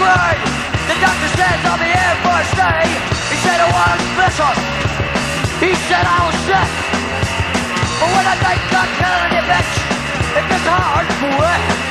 me. The doctor says I'll be here for a stay. He said I was special. He said I was sick. But when I think I'm killing you, bitch, it gets hard to quit.